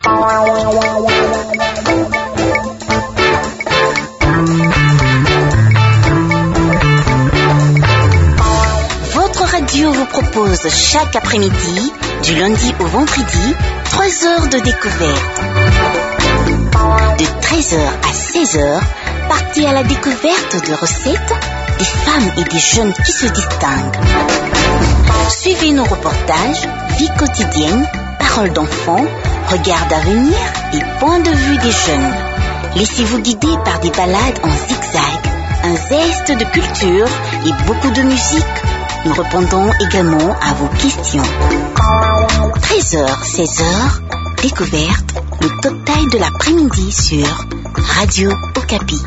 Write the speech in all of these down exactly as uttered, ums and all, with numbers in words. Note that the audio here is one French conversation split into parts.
Votre radio vous propose chaque après-midi, du lundi au vendredi, trois heures de découverte. De treize heures à seize heures, partez à la découverte de recettes, des femmes et des jeunes qui se distinguent. Suivez nos reportages, vie quotidienne, paroles d'enfants, regards d'avenir et point de vue des jeunes. Laissez-vous guider par des balades en zigzag, un zeste de culture et beaucoup de musique. Nous répondons également à vos questions. treize heures, seize heures, découverte, le total de l'après-midi sur Radio Okapi.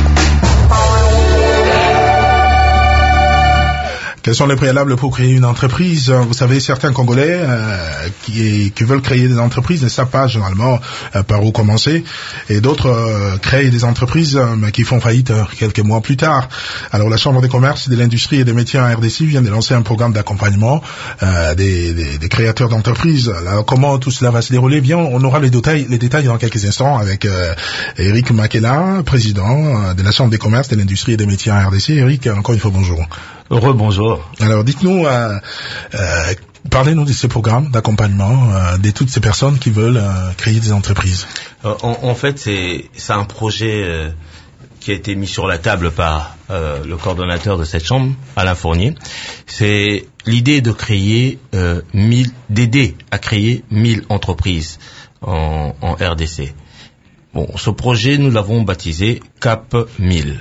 Quels sont les préalables pour créer une entreprise? Vous savez, certains Congolais euh, qui, qui veulent créer des entreprises ne savent pas généralement euh, par où commencer, et d'autres euh, créent des entreprises euh, mais qui font faillite euh, quelques mois plus tard. Alors la Chambre des commerces, de l'industrie et des métiers en R D C vient de lancer un programme d'accompagnement euh, des, des, des créateurs d'entreprises. Alors comment tout cela va se dérouler? Bien, on aura les détails, les détails dans quelques instants avec euh, Eric Makela, président de la Chambre des commerces, de l'industrie et des métiers en R D C. Eric, encore une fois, bonjour. Rebonjour. Alors dites-nous, euh, euh, parlez-nous de ce programme d'accompagnement euh, de toutes ces personnes qui veulent euh, créer des entreprises. Euh, en, en fait, c'est, c'est un projet euh, qui a été mis sur la table par euh, le coordonnateur de cette chambre, Alain Fournier. C'est l'idée de créer euh, mille, d'aider à créer mille entreprises en, en R D C. Bon, ce projet, nous l'avons baptisé Cap mille.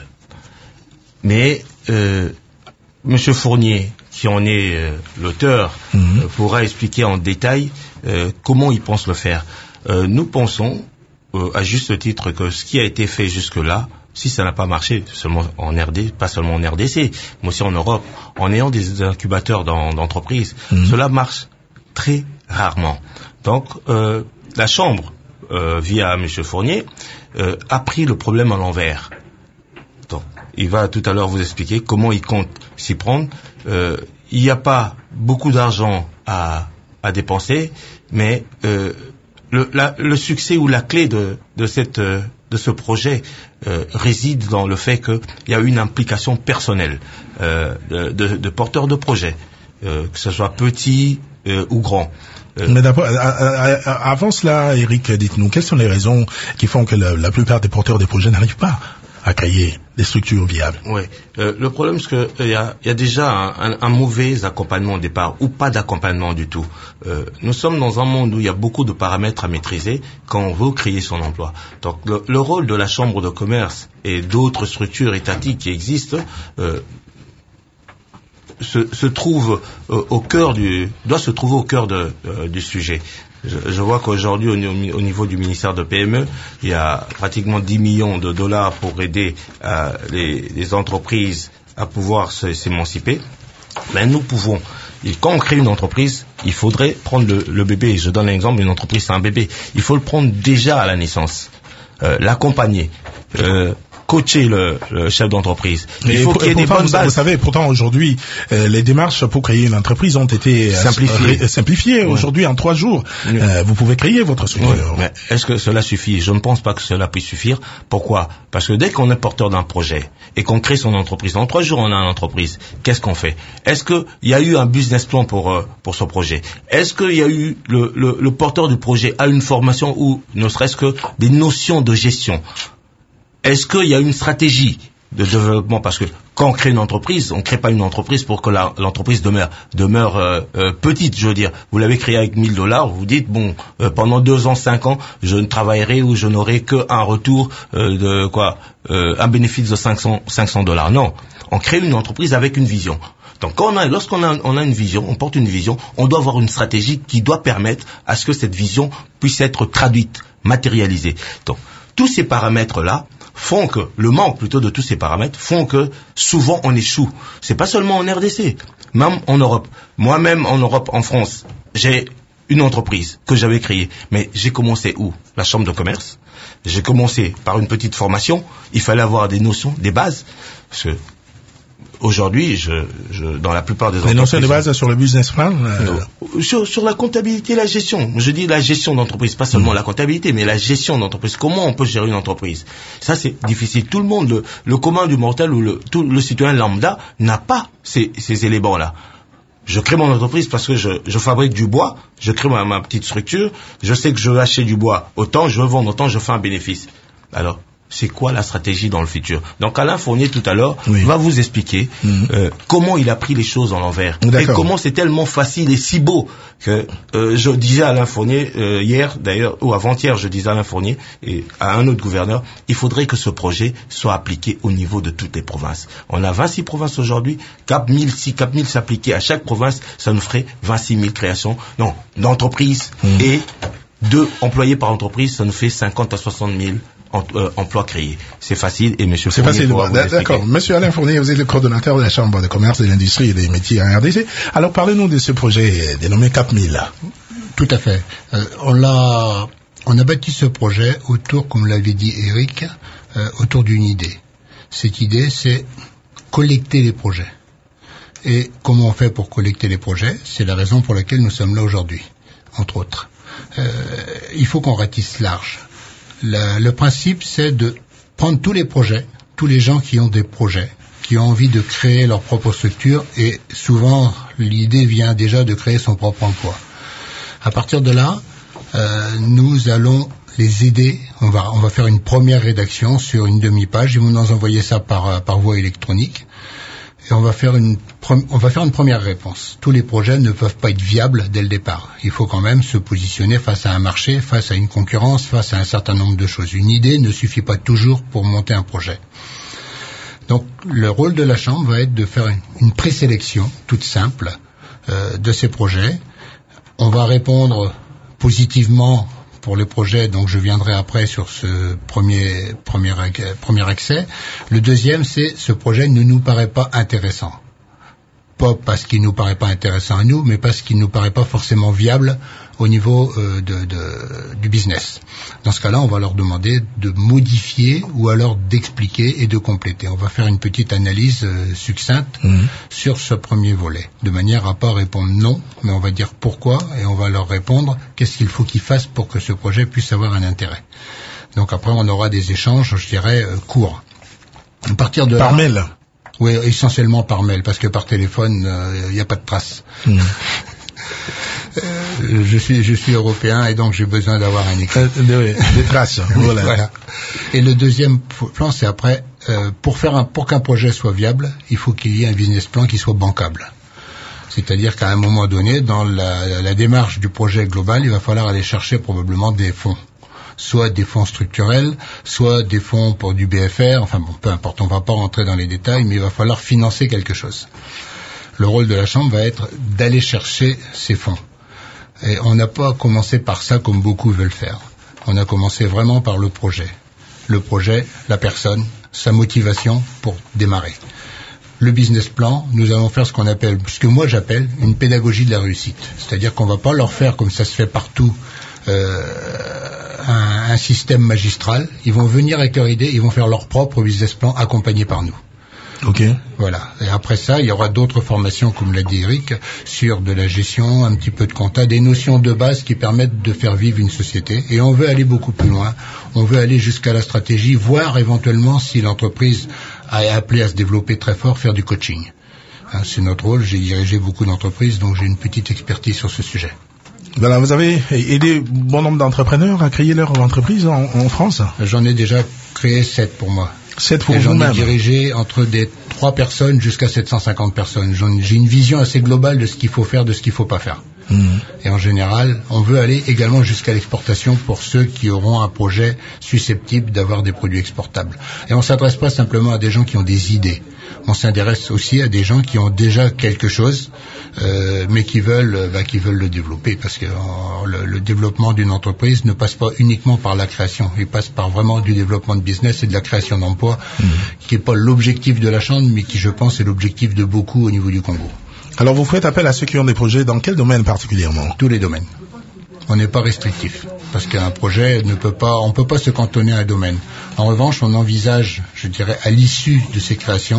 Mais euh, Monsieur Fournier, qui en est euh, l'auteur, mmh. euh, pourra expliquer en détail euh, comment il pense le faire. Euh, nous pensons, euh, à juste titre, que ce qui a été fait jusque-là, si ça n'a pas marché, seulement en R D, pas seulement en R D C, mais aussi en Europe, en ayant des incubateurs dans, d'entreprises, mmh. cela marche très rarement. Donc, euh, la Chambre, euh, via Monsieur Fournier, euh, a pris le problème à l'envers. Donc, il va tout à l'heure vous expliquer comment il compte s'y prendre. Euh, il n'y a pas beaucoup d'argent à, à dépenser, mais euh, le, la, le succès ou la clé de, de, cette, de ce projet euh, réside dans le fait qu'il y a une implication personnelle euh, de, de, de porteurs de projets, euh, que ce soit petit euh, ou grand. Euh, Mais d'abord, avant cela, Eric, dites-nous, quelles sont les raisons qui font que la, la plupart des porteurs de projets n'arrivent pas à créer des structures viables? Oui. Euh, le problème, c'est que il y a, y a déjà un, un, un mauvais accompagnement au départ, ou pas d'accompagnement du tout. Euh, nous sommes dans un monde où il y a beaucoup de paramètres à maîtriser quand on veut créer son emploi. Donc, le, le rôle de la Chambre de commerce et d'autres structures étatiques qui existent euh, se, se trouve euh, au cœur du, doit se trouver au cœur de, euh, du sujet. Je, je vois qu'aujourd'hui, au, au niveau du ministère de P M E, il y a pratiquement dix millions de dollars pour aider euh, les, les entreprises à pouvoir se, s'émanciper. Mais nous pouvons, et quand on crée une entreprise, il faudrait prendre le, le bébé. Je donne un exemple, une entreprise, c'est un bébé. Il faut le prendre déjà à la naissance, euh, l'accompagner, euh, coacher le, le chef d'entreprise. Il et faut pour, qu'il y ait des bonnes vous, bases. Vous savez, pourtant aujourd'hui, euh, les démarches pour créer une entreprise ont été simplifiées. Euh, simplifiées. Ouais. Aujourd'hui, en trois jours, ouais. euh, vous pouvez créer votre structure. Ouais. Mais est-ce que cela suffit? Je ne pense pas que cela puisse suffire. Pourquoi? Parce que dès qu'on est porteur d'un projet et qu'on crée son entreprise, en trois jours on a une entreprise, qu'est-ce qu'on fait? Est-ce qu'il y a eu un business plan pour euh, pour ce projet? Est-ce qu'il y a eu le, le, le porteur du projet a une formation ou ne serait-ce que des notions de gestion? Est-ce qu'il y a une stratégie de développement? Parce que quand on crée une entreprise, on ne crée pas une entreprise pour que la, l'entreprise demeure, demeure euh, euh, petite, je veux dire. Vous l'avez créée avec mille dollars, vous dites, bon, euh, pendant deux ans, cinq ans, je ne travaillerai ou je n'aurai qu'un retour euh, de quoi, euh, un bénéfice de cinq cents dollars. Non, on crée une entreprise avec une vision. Donc, quand on a, lorsqu'on a, on a une vision, on porte une vision, on doit avoir une stratégie qui doit permettre à ce que cette vision puisse être traduite, matérialisée. Donc, tous ces paramètres-là font que, le manque plutôt de tous ces paramètres, font que souvent on échoue. C'est pas seulement en R D C, même en Europe. Moi-même en Europe, en France, j'ai une entreprise que j'avais créée, mais j'ai commencé où? La Chambre de commerce. J'ai commencé par une petite formation, il fallait avoir des notions, des bases, parce que aujourd'hui, je, je, dans la plupart des entreprises... Les notions de base sur le business plan euh... sur, sur la comptabilité et la gestion. Je dis la gestion d'entreprise, pas seulement mmh. la comptabilité, mais la gestion d'entreprise. Comment on peut gérer une entreprise? Ça, c'est difficile. Tout le monde, le, le commun du mortel ou le, tout le citoyen lambda n'a pas ces, ces éléments-là. Je crée mon entreprise parce que je, je fabrique du bois, je crée ma, ma petite structure, je sais que je veux acheter du bois autant, je veux vendre autant, je fais un bénéfice. Alors, c'est quoi la stratégie dans le futur? Donc Alain Fournier tout à l'heure oui. va vous expliquer mmh. euh, comment il a pris les choses en l'envers et comment c'est tellement facile et si beau que euh, je disais à Alain Fournier euh, hier d'ailleurs ou avant-hier je disais à Alain Fournier et à un autre gouverneur, il faudrait que ce projet soit appliqué au niveau de toutes les provinces. On a vingt-six provinces aujourd'hui, quatre mille si quatre mille s'appliquaient à chaque province, ça nous ferait vingt-six mille créations non d'entreprises mmh. et deux employés par entreprise, ça nous fait cinquante à soixante mille Euh, emplois créés. C'est facile et monsieur C'est facile. D'accord. Monsieur Alain Fournier, vous êtes le coordonnateur de la Chambre de commerce, de l'industrie et des métiers en R D C. Alors parlez-nous de ce projet dénommé Cap mille. Tout à fait. Euh, on l'a, on a bâti ce projet autour, comme l'avait dit Eric, euh, autour d'une idée. Cette idée, c'est collecter les projets. Et comment on fait pour collecter les projets? C'est la raison pour laquelle nous sommes là aujourd'hui, entre autres. Euh, il faut qu'on ratisse large. Le, le principe, c'est de prendre tous les projets, tous les gens qui ont des projets, qui ont envie de créer leur propre structure, et souvent, l'idée vient déjà de créer son propre emploi. À partir de là, euh, nous allons les aider. On va, on va faire une première rédaction sur une demi-page. Ils vont nous envoyer ça par, par voie électronique. Et on va faire une, on va faire une première réponse. Tous les projets ne peuvent pas être viables dès le départ. Il faut quand même se positionner face à un marché, face à une concurrence, face à un certain nombre de choses. Une idée ne suffit pas toujours pour monter un projet. Donc, le rôle de la Chambre va être de faire une, une présélection toute simple euh, de ces projets. On va répondre positivement pour les projets, donc je viendrai après sur ce premier, premier, premier accès. Le deuxième, c'est ce projet ne nous paraît pas intéressant. Pas parce qu'il nous paraît pas intéressant à nous, mais parce qu'il nous paraît pas forcément viable au niveau euh, de, de, du business. Dans ce cas-là, on va leur demander de modifier ou alors d'expliquer et de compléter. On va faire une petite analyse euh, succincte mmh. sur ce premier volet, de manière à pas répondre non, mais on va dire pourquoi et on va leur répondre qu'est-ce qu'il faut qu'ils fassent pour que ce projet puisse avoir un intérêt. Donc après, on aura des échanges, je dirais, euh, courts. À partir de Par là, mail. Oui, essentiellement par mail, parce que par téléphone, il euh, n'y a pas de trace. Mmh. Euh, je suis je suis européen et donc j'ai besoin d'avoir un écrit. Euh, des traces. Voilà. Voilà. Et le deuxième plan, c'est après euh, pour faire un pour qu'un projet soit viable, il faut qu'il y ait un business plan qui soit bancable. C'est-à-dire qu'à un moment donné, dans la, la démarche du projet global, il va falloir aller chercher probablement des fonds. Soit des fonds structurels, soit des fonds pour du B F R, enfin bon, peu importe, on va pas rentrer dans les détails, mais il va falloir financer quelque chose. Le rôle de la Chambre va être d'aller chercher ces fonds. Et on n'a pas commencé par ça comme beaucoup veulent faire. On a commencé vraiment par le projet. Le projet, la personne, sa motivation pour démarrer. Le business plan, nous allons faire ce qu'on appelle, ce que moi j'appelle une pédagogie de la réussite. C'est-à-dire qu'on va pas leur faire comme ça se fait partout, euh, un, un système magistral. Ils vont venir avec leur idée, ils vont faire leur propre business plan accompagné par nous. Ok. Voilà. Et après ça, il y aura d'autres formations, comme l'a dit Eric, sur de la gestion, un petit peu de compta, des notions de base qui permettent de faire vivre une société. Et on veut aller beaucoup plus loin. On veut aller jusqu'à la stratégie, voire éventuellement, si l'entreprise est appelée à se développer très fort, faire du coaching. Hein, c'est notre rôle. J'ai dirigé beaucoup d'entreprises, donc j'ai une petite expertise sur ce sujet. Voilà, vous avez aidé bon nombre d'entrepreneurs à créer leur entreprise en, en France? J'en ai déjà créé sept pour moi. Sept pour et j'en vous-même. ai dirigé entre des trois personnes jusqu'à sept cent cinquante personnes. J'en, j'ai une vision assez globale de ce qu'il faut faire, de ce qu'il faut pas faire. Mmh. Et en général, on veut aller également jusqu'à l'exportation pour ceux qui auront un projet susceptible d'avoir des produits exportables. Et on s'adresse pas simplement à des gens qui ont des idées. On s'intéresse aussi à des gens qui ont déjà quelque chose, euh, mais qui veulent, bah, qui veulent le développer, parce que euh, le, le développement d'une entreprise ne passe pas uniquement par la création, il passe par vraiment du développement de business et de la création d'emplois, mmh. qui n'est pas l'objectif de la Chambre, mais qui, je pense, est l'objectif de beaucoup au niveau du Congo. Alors, vous faites appel à ceux qui ont des projets dans quel domaine particulièrement? Tous les domaines. On n'est pas restrictif, parce qu'un projet ne peut pas, on peut pas se cantonner à un domaine. En revanche, on envisage, je dirais, à l'issue de ces créations,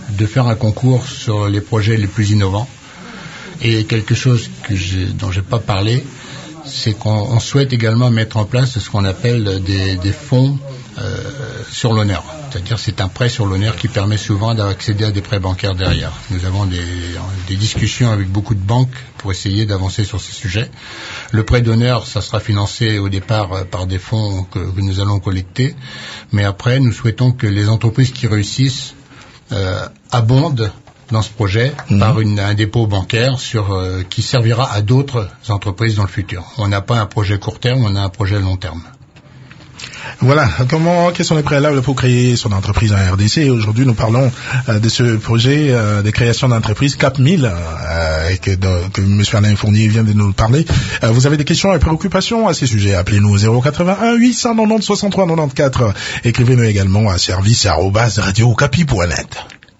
de faire un concours sur les projets les plus innovants. Et quelque chose que j'ai, dont j'ai pas parlé, c'est qu'on on souhaite également mettre en place ce qu'on appelle des, des fonds euh, sur l'honneur. C'est-à-dire c'est un prêt sur l'honneur qui permet souvent d'accéder à des prêts bancaires derrière. Nous avons des, des discussions avec beaucoup de banques pour essayer d'avancer sur ces sujets. Le prêt d'honneur, ça sera financé au départ par des fonds que, que nous allons collecter, mais après nous souhaitons que les entreprises qui réussissent euh, abondent dans ce projet mmh. par une, un dépôt bancaire sur euh, qui servira à d'autres entreprises dans le futur. On n'a pas un projet court terme, on a un projet long terme. Voilà, comment, quels sont les préalables pour créer son entreprise en R D C? Aujourd'hui, nous parlons euh, de ce projet euh, de création d'entreprise Cap mille, euh, et que, de, que M. Alain Fournier vient de nous parler. Euh, vous avez des questions et préoccupations à ces sujets, appelez-nous au zéro quatre-vingt-un huit cent quatre-vingt-dix soixante-trois quatre-vingt-quatorze. Écrivez-nous également à service arobase radio okapi point net.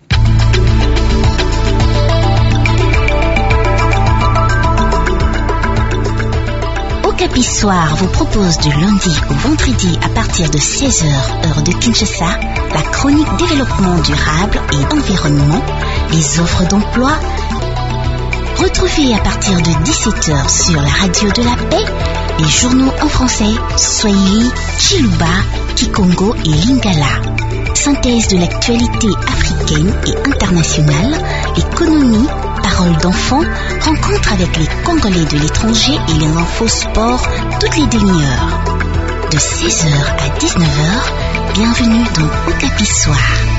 Okapi Soir vous propose du lundi au vendredi à partir de seize heures, heure de Kinshasa, la chronique développement durable et environnement, les offres d'emploi. Retrouvez à partir de dix-sept heures sur la radio de la paix les journaux en français, Swahili, Chiluba, Kikongo et Lingala. Synthèse de l'actualité africaine et internationale, économie, paroles d'enfants, rencontre avec les Congolais de l'étranger et les infos sport toutes les demi-heures. De seize heures à dix-neuf heures, bienvenue dans Okapi Soir.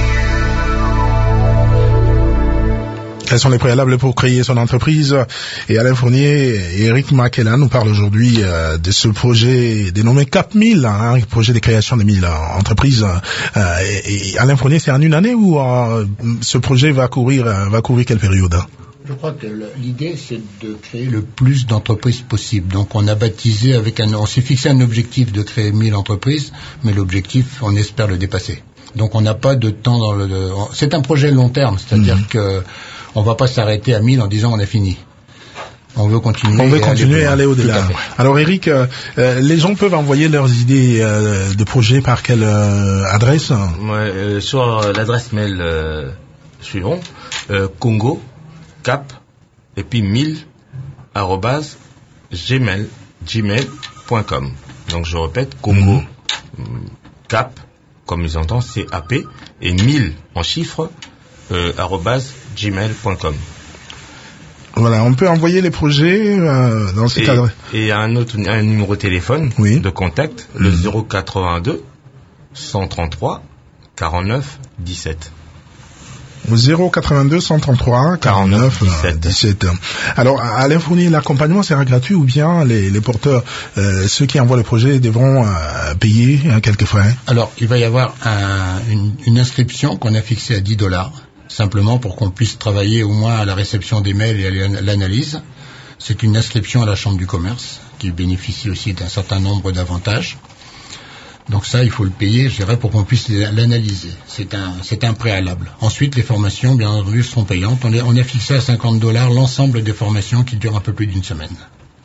Quels sont les préalables pour créer son entreprise? Et Alain Fournier et Eric Makela nous parlent aujourd'hui euh, de ce projet dénommé Cap mille, hein, projet de création de mille euh, entreprises. Euh, et, et Alain Fournier, c'est en une année ou euh, ce projet va courir, euh, va couvrir quelle période? Je crois que l'idée, c'est de créer le plus d'entreprises possible. Donc, on a baptisé avec un, on s'est fixé un objectif de créer mille entreprises, mais l'objectif, on espère le dépasser. Donc, on n'a pas de temps dans le, de, c'est un projet long terme, c'est-à-dire mmh. que on va pas s'arrêter à mille en disant on a fini. On veut continuer. On veut continuer à aller au-delà. Alors Eric, euh, les gens peuvent envoyer leurs idées euh, de projet par quelle euh, adresse? Ouais, euh, sur l'adresse mail euh, suivante, euh, Congo Cap et puis mille arobase gmail gmail point com. Donc je répète, Congo mmh. Cap comme ils entendent C A P et mille en chiffres euh, arobase gmail point com. Voilà, on peut envoyer les projets euh, dans cet adresse. Et un autre un numéro de téléphone oui. de contact, le mmh. zéro quatre-vingt-deux cent trente-trois quarante-neuf dix-sept. zéro quatre-vingt-deux cent trente-trois quarante-neuf dix-sept. Alors, Alain Fournier, l'accompagnement sera gratuit ou bien les, les porteurs, euh, ceux qui envoient le projet devront euh, payer hein, quelques frais? Alors, il va y avoir un, une, une inscription qu'on a fixée à dix dollars. Simplement pour qu'on puisse travailler au moins à la réception des mails et à l'analyse. C'est une inscription à la Chambre du commerce qui bénéficie aussi d'un certain nombre d'avantages. Donc ça, il faut le payer, je dirais, pour qu'on puisse l'analyser. C'est un, c'est un préalable. Ensuite, les formations, bien entendu, seront payantes. On, est, on a fixé à cinquante dollars l'ensemble des formations qui durent un peu plus d'une semaine.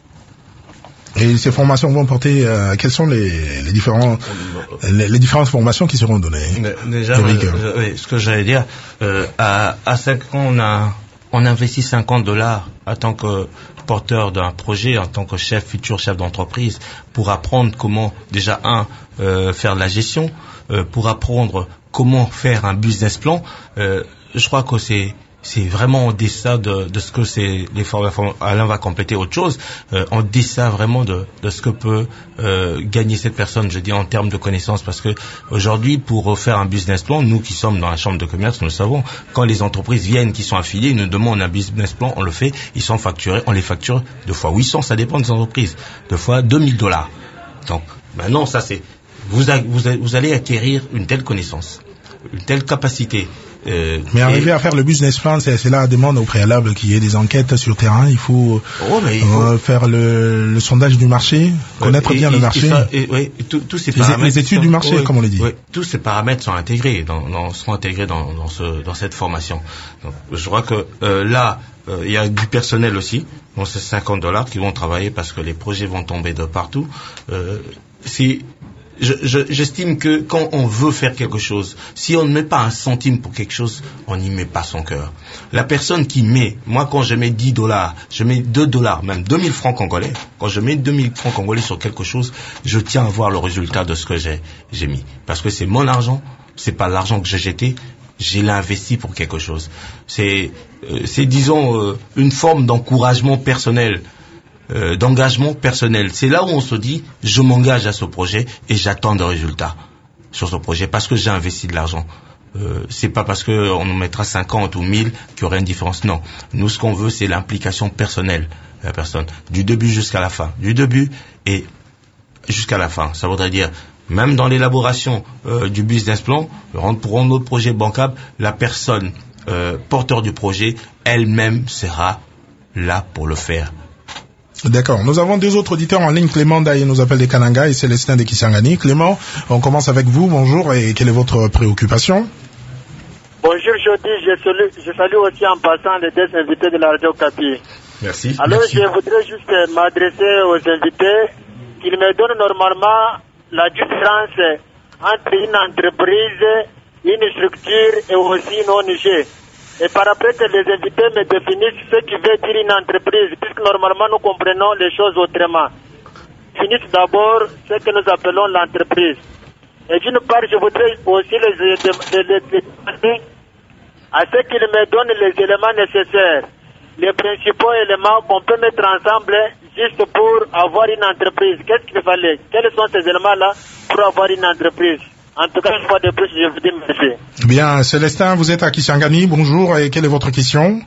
Et ces formations vont porter, euh, quelles sont les, les différents, les, les différentes formations qui seront données? Déjà, euh, euh, oui, ce que j'allais dire, euh, à, à cinq ans, on a, on investit cinquante dollars en tant que porteur d'un projet, en tant que chef, futur chef d'entreprise, pour apprendre comment, déjà, un, euh, faire de la gestion, euh, pour apprendre comment faire un business plan. Euh, je crois que c'est, c'est vraiment en deçà de, de ce que c'est les formations. Alain va compléter autre chose. Euh, en deçà vraiment de, de ce que peut euh, gagner cette personne, je dis en termes de connaissances, parce que aujourd'hui, pour faire un business plan, nous qui sommes dans la chambre de commerce, nous le savons. Quand les entreprises viennent, qui sont affiliées, ils nous demandent un business plan, on le fait, ils sont facturés, on les facture deux fois huit cents, ça dépend des entreprises, deux fois deux mille dollars. Donc maintenant, ça c'est vous, a, vous, a, vous allez acquérir une telle connaissance, une telle capacité. Euh, mais arriver et... à faire le business plan, c'est, c'est là la demande au préalable qu'il y ait des enquêtes sur le terrain. Il faut, oh, mais il faut... Euh, faire le, le sondage du marché, connaître et, bien et, le marché. Et, et, et, tout, tous ces les, paramètres les études sont, du marché, oui, comme on l'a dit. Oui, tous ces paramètres sont intégrés, dans, dans, seront intégrés dans, dans, ce, dans cette formation. Donc, je crois que euh, là, euh, il y a du personnel aussi. Donc c'est cinquante dollars qui vont travailler parce que les projets vont tomber de partout. Euh, si je, je, j'estime que quand on veut faire quelque chose, si on ne met pas un centime pour quelque chose, on n'y met pas son cœur. La personne qui met, moi quand je mets dix dollars, je mets deux dollars, même deux mille francs congolais, quand je mets deux mille francs congolais sur quelque chose, je tiens à voir le résultat de ce que j'ai, j'ai mis. Parce que c'est mon argent, c'est pas l'argent que j'ai jeté, j'ai l'investi pour quelque chose. C'est, euh, c'est disons, euh, une forme d'encouragement personnel. Euh, d'engagement personnel. C'est là où on se dit, je m'engage à ce projet et j'attends des résultats sur ce projet parce que j'ai investi de l'argent. Euh, c'est pas parce que on nous mettra cinquante ou mille qu'il y aura une différence. Non. Nous, ce qu'on veut, c'est l'implication personnelle de la personne. Du début jusqu'à la fin. Du début et jusqu'à la fin. Ça voudrait dire, même dans l'élaboration euh, du business plan, pour rendre notre projet bancable, la personne euh, porteur du projet, elle-même sera là pour le faire. D'accord. Nous avons deux autres auditeurs en ligne. Clément Daye nous appelle des Kananga et Célestin de Kisangani. Clément, on commence avec vous. Bonjour et quelle est votre préoccupation? Bonjour Jody, je salue, je salue aussi en passant les deux invités de la radio Kapi. Merci. Alors Merci. je voudrais juste m'adresser aux invités qu'ils me donnent normalement la différence entre une entreprise, une structure et aussi une O N G. Et par après que les invités me définissent ce qui veut dire une entreprise, puisque normalement nous comprenons les choses autrement. Finissent d'abord ce que nous appelons l'entreprise. Et d'une part, je voudrais aussi les demander à ce qu'ils me donnent les éléments nécessaires, les principaux éléments qu'on peut mettre ensemble juste pour avoir une entreprise. Qu'est-ce qu'il fallait? Quels sont ces éléments-là pour avoir une entreprise? En tout cas, une fois de plus, je vous dis merci. Bien, Célestin, vous êtes à Kisangani. Bonjour et quelle est votre question?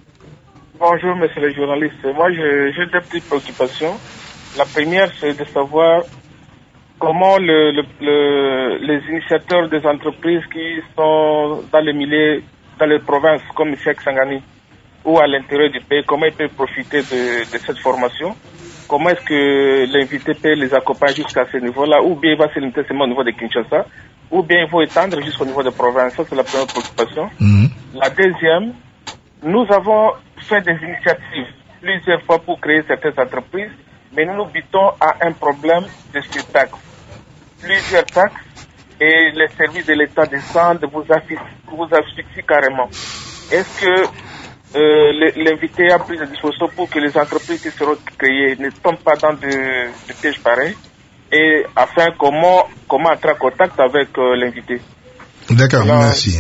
Bonjour, monsieur le journaliste. Moi, j'ai deux petites préoccupations. La première, c'est de savoir comment le, le, le, les initiateurs des entreprises qui sont dans les milieux, dans les provinces comme ici à Kisangani ou à l'intérieur du pays, comment ils peuvent profiter de, de cette formation. Comment est-ce que l'invité peut les accompagner jusqu'à ce niveau-là, ou bien il va se limiter seulement au niveau de Kinshasa, ou bien il faut étendre jusqu'au niveau de province. Ça, c'est la première préoccupation. Mmh. La deuxième, nous avons fait des initiatives plusieurs fois pour créer certaines entreprises, mais nous nous butons à un problème de surtaxe. Plusieurs taxes, et les services de l'État descendent, vous asphyxient, vous asphyxient carrément. Est-ce que Euh, l'invité a pris des dispositions pour que les entreprises qui seront créées ne tombent pas dans de, de pièges pareils, et afin comment comment entrer en contact avec euh, l'invité. D'accord, là, merci.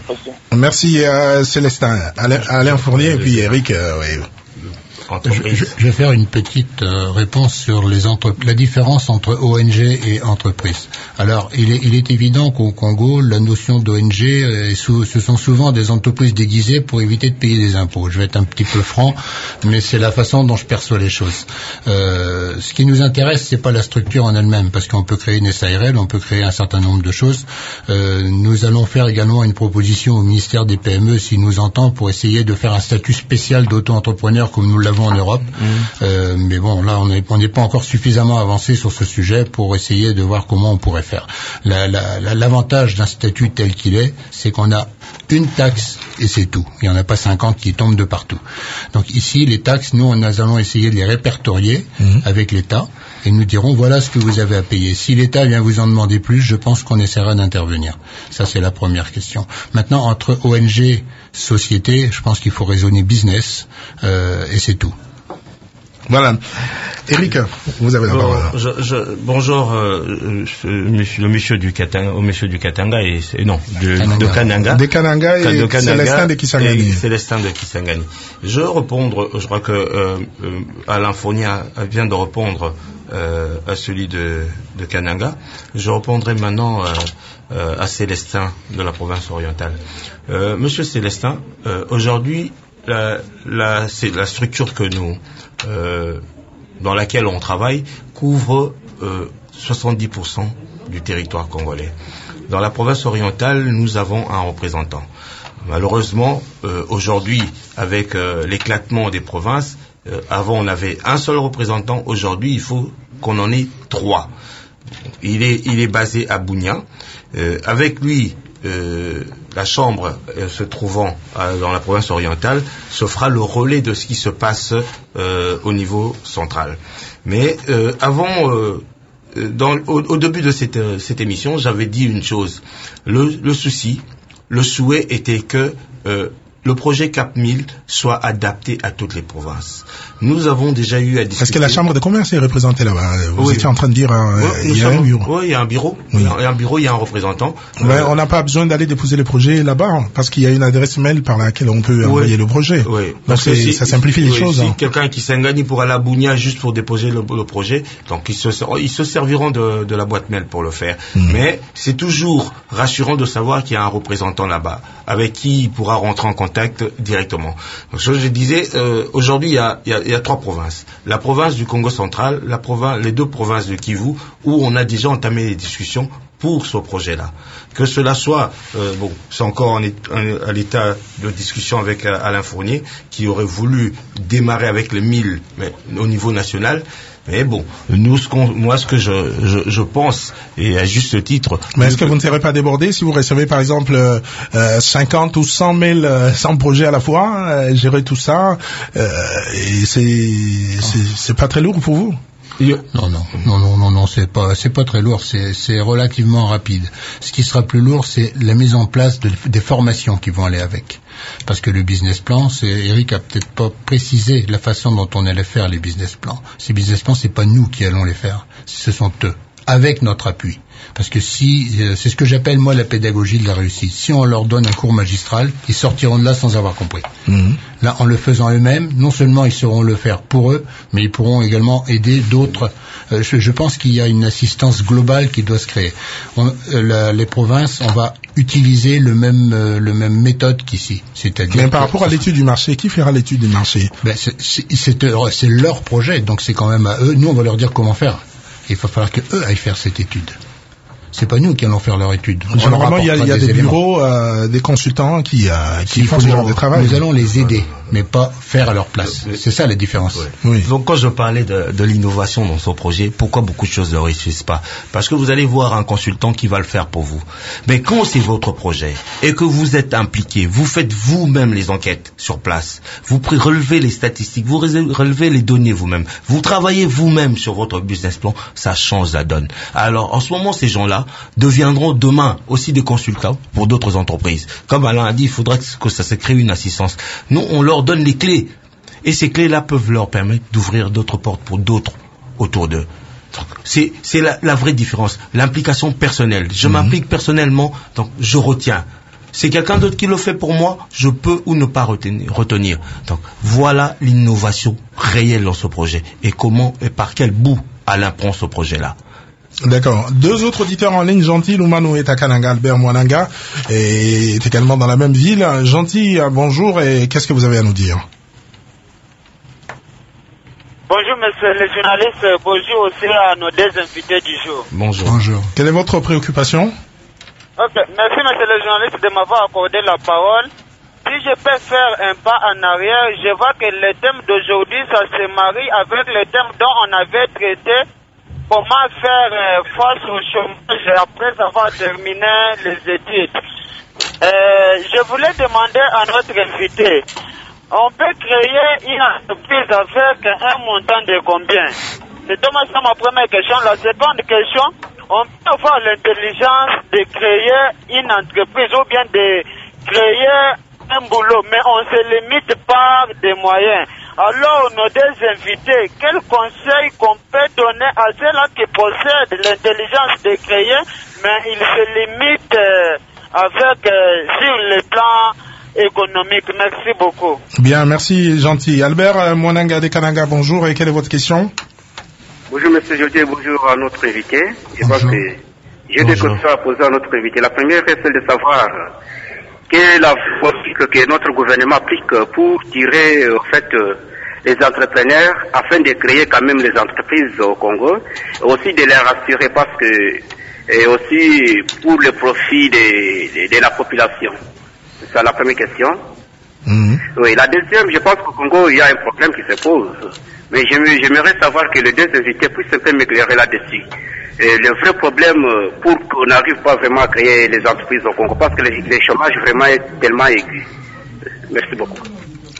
Merci euh, Célestin, Alain, Alain Fournier et puis Eric. Euh, ouais. Je, je, je vais faire une petite euh, réponse sur les entre, la différence entre O N G et entreprise. Alors, il est, il est évident qu'au Congo, la notion d'O N G, euh, sous, ce sont souvent des entreprises déguisées pour éviter de payer des impôts. Je vais être un petit peu franc, mais c'est la façon dont je perçois les choses. Euh, ce qui nous intéresse, c'est pas la structure en elle-même, parce qu'on peut créer une S A R L, on peut créer un certain nombre de choses. Euh, nous allons faire également une proposition au ministère des P M E, s'il nous entend, pour essayer de faire un statut spécial d'auto-entrepreneur comme nous l'avons en Europe. Mmh. Euh, mais bon, là, on n'est on n'est pas encore suffisamment avancé sur ce sujet pour essayer de voir comment on pourrait faire. La, la, la, l'avantage d'un statut tel qu'il est, c'est qu'on a une taxe et c'est tout. Il n'y en a pas cinquante qui tombent de partout. Donc ici, les taxes, nous, nous allons essayer de les répertorier mmh. avec l'État et nous dirons voilà ce que vous avez à payer. Si l'État vient vous en demander plus, je pense qu'on essaiera d'intervenir. Ça, c'est la première question. Maintenant, entre O N G, société, je pense qu'il faut raisonner business euh, et c'est tout. Voilà. Eric, vous avez la parole. Bon, je, je, bonjour, euh, monsieur, le monsieur du Katanga, au monsieur du Katanga et, et non, de Kananga. de Kananga. De Kananga et de Kananga, Célestin de Kisangani. Et Célestin de Kisangani. Je répondre, je crois que euh, euh, Alain Fournier vient de répondre euh, à celui de, de Kananga. Je répondrai maintenant euh, euh, à Célestin de la province orientale. Euh, monsieur Célestin, euh, aujourd'hui, la, la, c'est la structure que nous Euh, dans laquelle on travaille couvre euh, soixante-dix pour cent du territoire congolais. Dans la province orientale, nous avons un représentant. Malheureusement, euh, aujourd'hui, avec euh, l'éclatement des provinces, euh, avant on avait un seul représentant, aujourd'hui il faut qu'on en ait trois. Il est, il est basé à Bunia. Euh, avec lui, Euh, la chambre euh, se trouvant euh, dans la province orientale se fera le relais de ce qui se passe euh, au niveau central. Mais euh, avant euh, dans, au, au début de cette, euh, cette émission, j'avais dit une chose. Le, le souci, le souhait était que euh, le projet Cap mille soit adapté à toutes les provinces. Nous avons déjà eu à discuter... Est-ce que la Chambre de commerce est représentée là-bas? Vous oui. étiez en train de dire, euh, oui, il y a sommes... un bureau. Oui, il y a un bureau. Oui. Il y a un bureau, il y a un représentant. Ouais, euh... on n'a pas besoin d'aller déposer le projet là-bas, parce qu'il y a une adresse mail par laquelle on peut oui. envoyer le projet. Oui. Donc c'est, si, ça simplifie les oui, choses. Si hein. quelqu'un qui s'engage pour aller à Bounia juste pour déposer le, le projet, donc ils se, ils se serviront de, de la boîte mail pour le faire. Mmh. Mais c'est toujours rassurant de savoir qu'il y a un représentant là-bas, avec qui il pourra rentrer en contact directement. Donc, je disais, euh, aujourd'hui, il y a, il, y a, il y a trois provinces. La province du Congo central, la province, les deux provinces de Kivu, où on a déjà entamé les discussions pour ce projet-là. Que cela soit, euh, bon, c'est encore en, en, à l'état de discussion avec euh, Alain Fournier, qui aurait voulu démarrer avec les mille, mais au niveau national. Mais bon, nous, ce qu'on, moi, ce que je, je, je pense, et à juste titre... Mais est-ce que vous ne serez pas débordé si vous recevez, par exemple, euh, cinquante ou cent mails, cent projets à la fois, euh, gérer tout ça, euh, et c'est, c'est, c'est pas très lourd pour vous? Non, non, non, non, non, non, c'est pas, c'est pas très lourd, c'est, c'est relativement rapide. Ce qui sera plus lourd, c'est la mise en place de, des formations qui vont aller avec. Parce que le business plan, c'est, Eric a peut-être pas précisé la façon dont on allait faire les business plans. Ces business plans, c'est pas nous qui allons les faire, ce sont eux, avec notre appui. Parce que si, euh, c'est ce que j'appelle moi la pédagogie de la réussite. Si on leur donne un cours magistral, ils sortiront de là sans avoir compris. Mmh. Là, en le faisant eux-mêmes, non seulement ils sauront le faire pour eux, mais ils pourront également aider d'autres. Euh, je, je pense qu'il y a une assistance globale qui doit se créer. On, euh, la, les provinces, on va utiliser le même, euh, le même méthode qu'ici. C'est-à-dire. Mais par rapport à l'étude du marché, qui fera l'étude du marché? Ben, c'est, c'est, c'est, c'est leur projet, donc c'est quand même à eux. Nous, on va leur dire comment faire. Il va falloir que eux aillent faire cette étude. C'est pas nous qui allons faire leur étude. Généralement, il y a, il y a des, des bureaux, euh, des consultants qui, euh, qui font ce genre de travail. Nous allons les aider, mais pas faire à leur place. C'est ça la différence. Ouais. Oui. Donc, quand je parlais de, de l'innovation dans ce projet, pourquoi beaucoup de choses ne réussissent pas? Parce que vous allez voir un consultant qui va le faire pour vous. Mais quand c'est votre projet et que vous êtes impliqué, vous faites vous-même les enquêtes sur place, vous relevez les statistiques, vous relevez les données vous-même, vous travaillez vous-même sur votre business plan, ça change la donne. Alors, en ce moment, ces gens-là deviendront demain aussi des consultants pour d'autres entreprises. Comme Alain a dit, il faudra que ça se crée une assistance. Nous, on leur donne les clés. Et ces clés-là peuvent leur permettre d'ouvrir d'autres portes pour d'autres autour d'eux. C'est, c'est la, la vraie différence. L'implication personnelle. Je mmh. m'implique personnellement, donc je retiens. C'est quelqu'un d'autre qui le fait pour moi, je peux ou ne pas retenir. retenir. Donc voilà l'innovation réelle dans ce projet. Et comment et par quel bout Alain prend ce projet-là. D'accord. Deux autres auditeurs en ligne, Gentil Lumano et Takananga, Albert Mwananga, est également dans la même ville. Gentil, bonjour, et qu'est-ce que vous avez à nous dire? Bonjour monsieur le journaliste, bonjour aussi à nos deux invités du jour. Bonjour. Bonjour. Quelle est votre préoccupation? Ok, merci monsieur le journaliste de m'avoir accordé la parole. Si je peux faire un pas en arrière, je vois que le thème d'aujourd'hui, ça se marie avec le thème dont on avait traité. Comment faire euh, face au chômage après avoir terminé les études. Euh, je voulais demander à notre invité, on peut créer une entreprise avec un montant de combien? C'est dommage, c'est ma première question. La seconde question, on peut avoir l'intelligence de créer une entreprise ou bien de créer un boulot, mais on se limite par des moyens. Alors, nos deux invités, quel conseil qu'on peut donner à ceux-là qui possèdent l'intelligence de créer, mais ils se limitent euh, avec euh, sur le plan économique? Merci beaucoup. Bien, merci, Gentil. Albert euh, Mwananga de Kananga, bonjour, et quelle est votre question? Bonjour, monsieur Jodier, bonjour à notre invité. Je crois que j'ai deux questions à poser à notre invité. La première est celle de savoir quelle est la politique que notre gouvernement applique pour tirer, en fait, les entrepreneurs afin de créer quand même les entreprises au Congo, aussi de les rassurer parce que, et aussi pour le profit de, de, de la population. C'est la première question. Mmh. Oui, la deuxième, je pense qu'au Congo, il y a un problème qui se pose. Mais j'aimerais savoir que les deux invités puissent un peu m'éclairer là-dessus. Et le vrai problème pour qu'on n'arrive pas vraiment à créer les entreprises au Congo, parce que le, le chômage vraiment est tellement aigu. Merci beaucoup.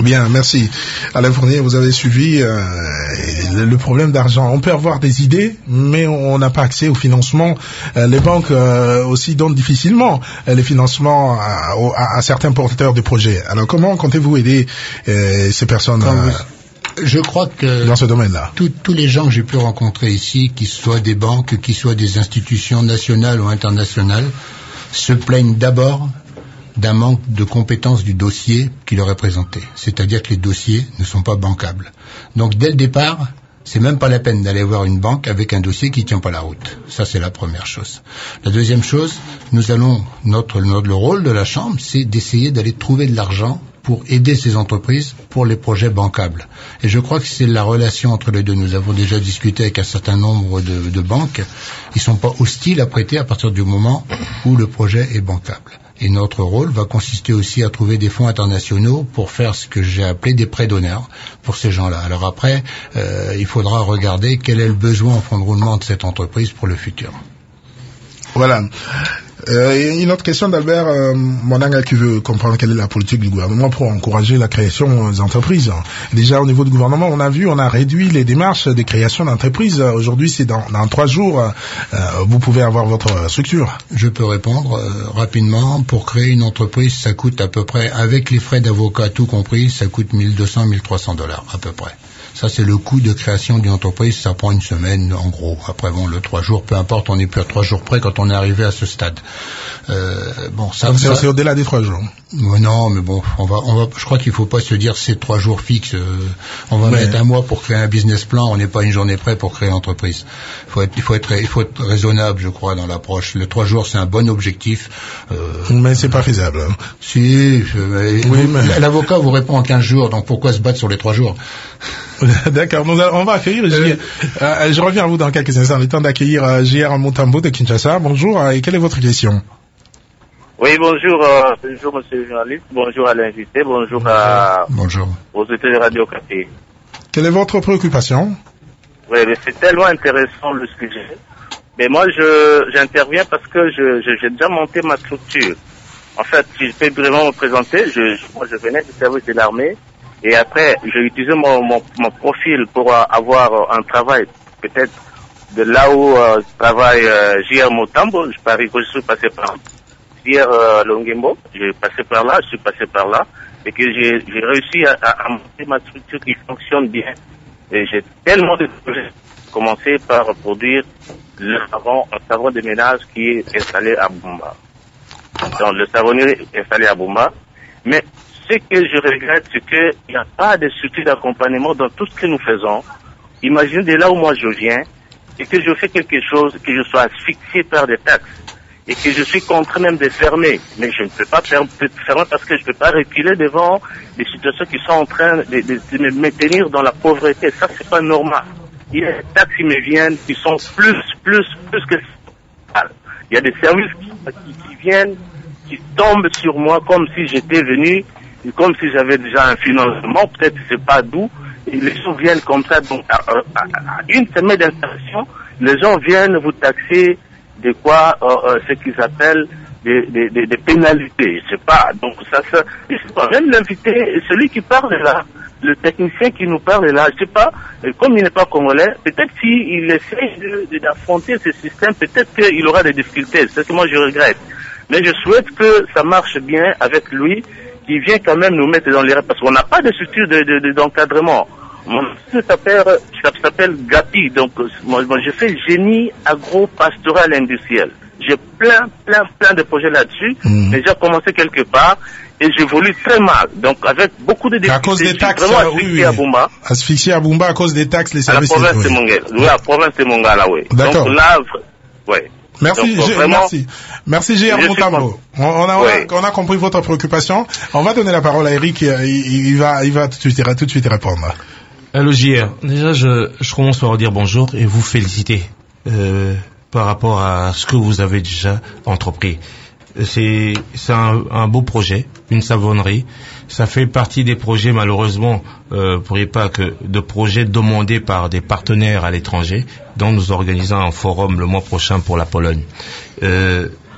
Bien, merci. Alain Fournier, vous avez suivi euh, le problème d'argent. On peut avoir des idées, mais on n'a pas accès au financement. Euh, les banques euh, aussi donnent difficilement euh, les financements à, à, à certains porteurs de projets. Alors, comment comptez-vous aider euh, ces personnes euh, Je crois que dans ce domaine-là? Tous les gens que j'ai pu rencontrer ici, qu'ils soient des banques, qu'ils soient des institutions nationales ou internationales, se plaignent d'abord d'un manque de compétence du dossier qui leur est présenté. C'est-à-dire que les dossiers ne sont pas bancables. Donc dès le départ, c'est même pas la peine d'aller voir une banque avec un dossier qui tient pas la route. Ça, c'est la première chose. La deuxième chose, nous allons, notre, notre le rôle de la Chambre, c'est d'essayer d'aller trouver de l'argent pour aider ces entreprises pour les projets bancables. Et je crois que c'est la relation entre les deux. Nous avons déjà discuté avec un certain nombre de, de banques. Ils sont pas hostiles à prêter à partir du moment où le projet est bancable. Et notre rôle va consister aussi à trouver des fonds internationaux pour faire ce que j'ai appelé des prêts d'honneur pour ces gens-là. Alors après, euh, il faudra regarder quel est le besoin en fonds de roulement de cette entreprise pour le futur. Voilà. Euh, une autre question d'Albert euh, Monanga qui veut comprendre quelle est la politique du gouvernement pour encourager la création des entreprises. Déjà au niveau du gouvernement, on a vu, on a réduit les démarches de création d'entreprises. Aujourd'hui, c'est dans, dans trois jours, euh, vous pouvez avoir votre structure. Je peux répondre euh, rapidement. Pour créer une entreprise, ça coûte à peu près, avec les frais d'avocat tout compris, ça coûte mille deux cents à mille trois cents dollars à peu près. Ça, c'est le coût de création d'une entreprise. Ça prend une semaine, en gros. Après, bon, le trois jours, peu importe, on n'est plus à trois jours près quand on est arrivé à ce stade. Euh, bon, ça, c'est, c'est au-delà des trois jours. Euh, non, mais bon, on va, on va, je crois qu'il faut pas se dire c'est trois jours fixes. Euh, on va mais... mettre un mois pour créer un business plan. On n'est pas une journée près pour créer l'entreprise. Il faut être, il faut être, il faut être raisonnable, je crois, dans l'approche. Le trois jours, c'est un bon objectif. Euh, mais c'est pas faisable. Hein. Si, euh, oui, vous, mais... l'avocat vous répond en quinze jours. Donc pourquoi se battre sur les trois jours? D'accord, nous allons, on va accueillir euh, euh, je reviens à vous dans quelques instants, le temps d'accueillir euh, J R Mutambo de Kinshasa. Bonjour, euh, et quelle est votre question? Oui, bonjour, euh, bonjour monsieur le journaliste, bonjour à l'invité, bonjour à bonjour. aux auditeurs de Radio Café. Quelle est votre préoccupation? Oui, mais c'est tellement intéressant le sujet. Mais moi, je j'interviens parce que je, je j'ai déjà monté ma structure. En fait, si je peux vraiment me présenter, je, je moi je venais du service de l'armée. Et après, j'ai utilisé mon, mon, mon profil pour euh, avoir euh, un travail, peut-être de là où euh, travaille euh, J R Mutambo. Je parie que je suis passé par J R euh, Longimbo. J'ai passé par là, je suis passé par là. Et que j'ai, j'ai réussi à, à, à monter ma structure qui fonctionne bien. Et j'ai tellement de projets. Commencé par produire le savon, un savon de ménage qui est installé à Bumba. Donc, le savonnier est installé à Bumba. Mais ce que je regrette, c'est qu'il n'y a pas de structure d'accompagnement dans tout ce que nous faisons. Imaginez de là où moi je viens, et que je fais quelque chose, que je sois asphyxié par des taxes, et que je suis contraint même de fermer. Mais je ne peux pas fermer parce que je ne peux pas reculer devant des situations qui sont en train de, de, de me maintenir dans la pauvreté. Ça, c'est pas normal. Il y a des taxes qui me viennent qui sont plus, plus, plus que ça. Il y a des services qui, qui, qui viennent, qui tombent sur moi comme si j'étais venu, comme si j'avais déjà un financement, peut-être c'est pas d'où, et les gens viennent comme ça, donc à, à, à une semaine d'installation, les gens viennent vous taxer de quoi, euh, euh, ce qu'ils appellent des, des, des, des pénalités, je sais pas, donc ça, ça, je sais pas, même l'invité, celui qui parle là, le technicien qui nous parle là, je sais pas, comme il n'est pas congolais, peut-être s'il essaie de, de, d'affronter ce système, peut-être qu'il aura des difficultés, c'est ce que moi je regrette, mais je souhaite que ça marche bien avec lui, qui vient quand même nous mettre dans les règles, parce qu'on n'a pas de structure de, de, de, d'encadrement. Mon institut s'appelle, ça s'appelle GAPI, donc moi, moi je fais génie agro-pastoral industriel. J'ai plein, plein, plein de projets là-dessus, mmh. mais j'ai commencé quelque part, et j'évolue très mal, donc avec beaucoup de difficultés. À cause des taxes, vraiment asphyxié oui, oui. à Bumba. Asphyxié à Bumba à cause des taxes, les services. À la province de Mongala, oui, à la province de Mongala, oui. D'accord. Donc là, oui. Merci, Donc, G- vraiment, merci, merci J R Mutambo. On, on, a, ouais. on a compris votre préoccupation. On va donner la parole à Eric. Il, il va, il va tout de suite, tout de suite répondre. Allô J R. Déjà, je, je commence par vous dire bonjour et vous féliciter euh, par rapport à ce que vous avez déjà entrepris. C'est, c'est un, un beau projet, une savonnerie. Ça fait partie des projets, malheureusement, euh, pour pas que de projets demandés par des partenaires à l'étranger, dont nous organisons un forum le mois prochain pour la Pologne. Euh,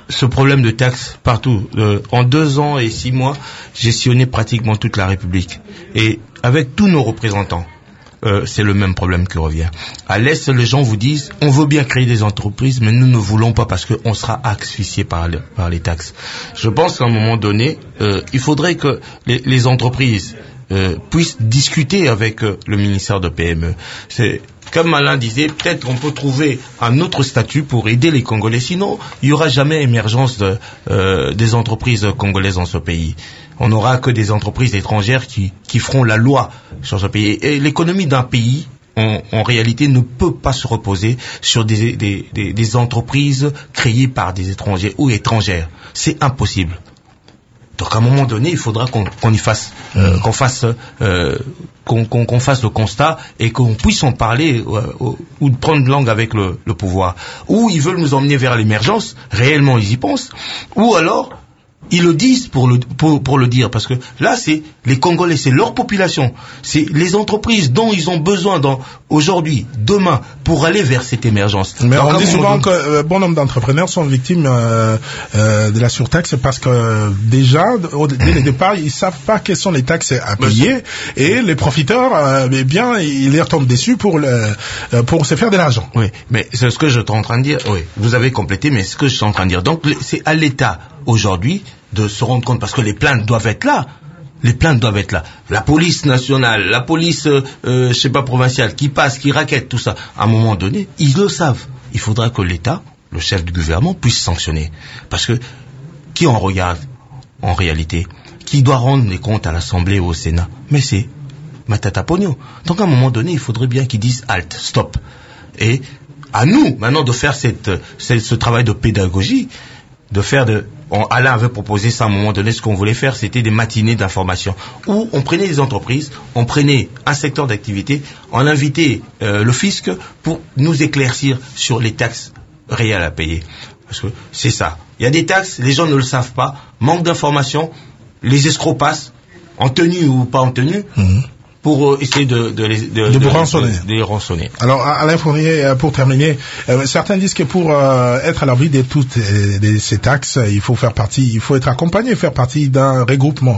ce problème de taxes partout. Euh, en deux ans et six mois, j'ai sillonné pratiquement toute la République. Et avec tous nos représentants, euh, c'est le même problème qui revient. À l'Est, les gens vous disent, on veut bien créer des entreprises, mais nous ne voulons pas parce qu'on sera asphyxié par, le, par les taxes. Je pense qu'à un moment donné, euh, il faudrait que les, les entreprises euh, puissent discuter avec euh, le ministère de P M E. C'est... Comme Alain disait, peut-être on peut trouver un autre statut pour aider les Congolais. Sinon, il n'y aura jamais émergence de, euh, des entreprises congolaises dans ce pays. On n'aura que des entreprises étrangères qui, qui feront la loi sur ce pays. Et l'économie d'un pays, en, en réalité, ne peut pas se reposer sur des, des, des, des entreprises créées par des étrangers ou étrangères. C'est impossible. Donc à un moment donné, il faudra qu'on, qu'on y fasse, euh, qu'on fasse, euh, qu'on, qu'on, qu'on fasse le constat et qu'on puisse en parler euh, ou prendre langue avec le, le pouvoir. Ou ils veulent nous emmener vers l'émergence, réellement ils y pensent, ou alors ils le disent pour le pour, pour le dire, parce que là c'est les Congolais, c'est leur population, c'est les entreprises dont ils ont besoin dans aujourd'hui, demain, pour aller vers cette émergence. Mais donc, on dit souvent donné... que euh, bon nombre d'entrepreneurs sont victimes euh, euh, de la surtaxe parce que euh, déjà au, dès le départ ils savent pas quelles sont les taxes à payer et les profiteurs euh, eh bien ils les retombent dessus pour le euh, pour se faire de l'argent. Oui, mais c'est ce que je suis en train de dire. Oui, vous avez complété, mais ce que je suis en train de dire. Donc c'est à l'État aujourd'hui de se rendre compte, parce que les plaintes doivent être là. Les plaintes doivent être là. La police nationale, la police, euh, euh, je sais pas, provinciale, qui passe, qui raquette, tout ça. À un moment donné, ils le savent. Il faudra que l'État, le chef du gouvernement, puisse sanctionner. Parce que, qui en regarde, en réalité? Qui doit rendre les comptes à l'Assemblée ou au Sénat? Mais c'est Matata Pogno. Donc à un moment donné, il faudrait bien qu'ils disent halt, stop. Et à nous, maintenant, de faire cette, cette, ce travail de pédagogie, de faire de... On, Alain avait proposé ça à un moment donné, ce qu'on voulait faire, c'était des matinées d'information, où on prenait des entreprises, on prenait un secteur d'activité, on invitait euh, le fisc pour nous éclaircir sur les taxes réelles à payer. Parce que c'est ça. Il y a des taxes, les gens ne le savent pas, manque d'information, les escrocs passent, en tenue ou pas en tenue, mmh. pour essayer de, de, les, de, de, de, rançonner. de, de les rançonner. Alors, Alain Fournier, pour terminer, euh, certains disent que pour euh, être à l'abri de toutes euh, de ces taxes, il faut faire partie, il faut être accompagné, faire partie d'un regroupement.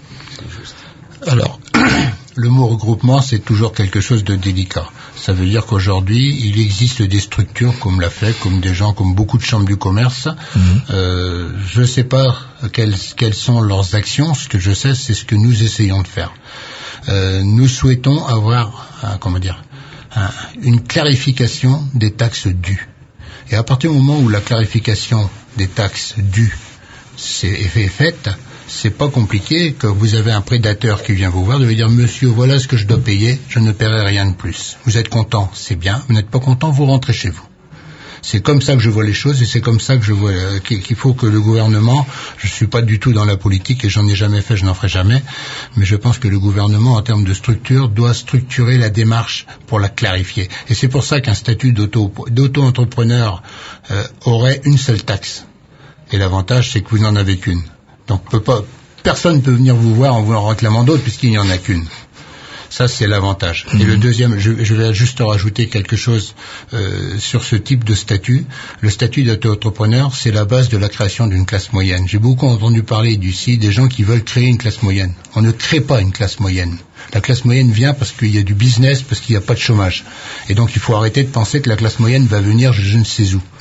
Alors, le mot regroupement, c'est toujours quelque chose de délicat. Ça veut dire qu'aujourd'hui, il existe des structures comme la F E C, comme des gens, comme beaucoup de chambres du commerce. Mmh. Euh, je ne sais pas quelles, quelles sont leurs actions. Ce que je sais, c'est ce que nous essayons de faire. Euh, nous souhaitons avoir, euh, comment dire, un, une clarification des taxes dues. Et à partir du moment où la clarification des taxes dues c'est faite, c'est pas compliqué. Que vous avez un prédateur qui vient vous voir, de lui dire monsieur, voilà ce que je dois payer, je ne paierai rien de plus. Vous êtes content, c'est bien. Vous n'êtes pas content, vous rentrez chez vous. C'est comme ça que je vois les choses et c'est comme ça que je vois euh, qu'il faut que le gouvernement, je suis pas du tout dans la politique et j'en ai jamais fait, je n'en ferai jamais, mais je pense que le gouvernement en termes de structure doit structurer la démarche pour la clarifier. Et c'est pour ça qu'un statut d'auto, d'auto-entrepreneur euh, aurait une seule taxe. Et l'avantage c'est que vous n'en avez qu'une. Donc peut pas, personne ne peut venir vous voir en vous en réclamant d'autres puisqu'il n'y en a qu'une. Ça, c'est l'avantage. Mmh. Et le deuxième, je, je vais juste rajouter quelque chose euh, sur ce type de statut. Le statut d'auto-entrepreneur, c'est la base de la création d'une classe moyenne. J'ai beaucoup entendu parler d'ici des gens qui veulent créer une classe moyenne. On ne crée pas une classe moyenne. La classe moyenne vient parce qu'il y a du business, parce qu'il n'y a pas de chômage. Et donc, il faut arrêter de penser que la classe moyenne va venir je, je ne sais où.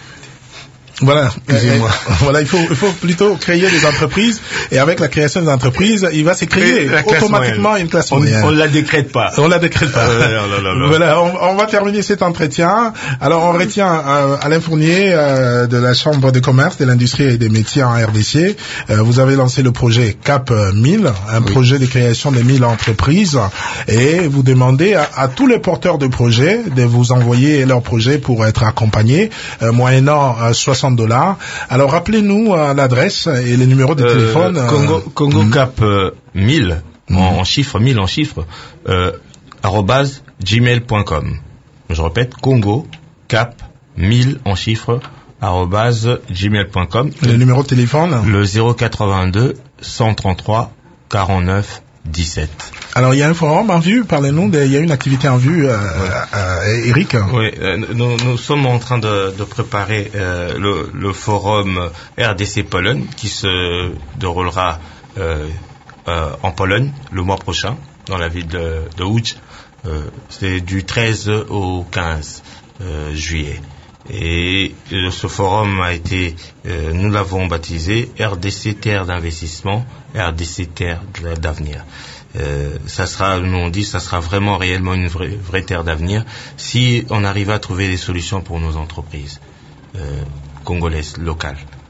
Voilà, excusez-moi. Voilà, il faut, il faut plutôt créer des entreprises et avec la création des entreprises, il va se créer automatiquement moyenne. Une classe moyenne. On, on la décrète pas. On la décrète pas. Euh, là, là, là. Voilà, on, on va terminer cet entretien. Alors, on retient euh, Alain Fournier euh, de la Chambre de commerce, de l'industrie et des métiers en R D C. Euh, vous avez lancé le projet Cap mille, un oui. projet de création de mille entreprises, et vous demandez à, à tous les porteurs de projets de vous envoyer leurs projets pour être accompagnés, euh, moyennant euh, soixante dollars. Alors rappelez-nous euh, l'adresse et le numéro de euh, téléphone. Euh, Congo, Congo mmh. Cap euh, mille mmh. en, en chiffres, mille en chiffres, euh, arobase gmail point com. Je répète, Congo Cap mille en chiffres, arobase gmail point com. Le numéro de téléphone? Le zéro quatre-vingt-deux cent trente-trois quarante-neuf dix-sept. Alors il y a un forum en vue, parlez-nous, il y a une activité en vue, euh, ouais. euh, Eric. Oui, euh, nous, nous sommes en train de, de préparer euh, le, le forum R D C Pologne qui se déroulera euh, euh, en Pologne le mois prochain, dans la ville de, de Łódź. Euh, c'est du treize au quinze euh, juillet. Et euh, ce forum a été, euh, nous l'avons baptisé R D C Terre d'investissement, R D C Terre d'avenir. Euh, ça sera, nous on dit, ça sera vraiment réellement une vraie, vraie terre d'avenir si on arrive à trouver des solutions pour nos entreprises euh, congolaises locales.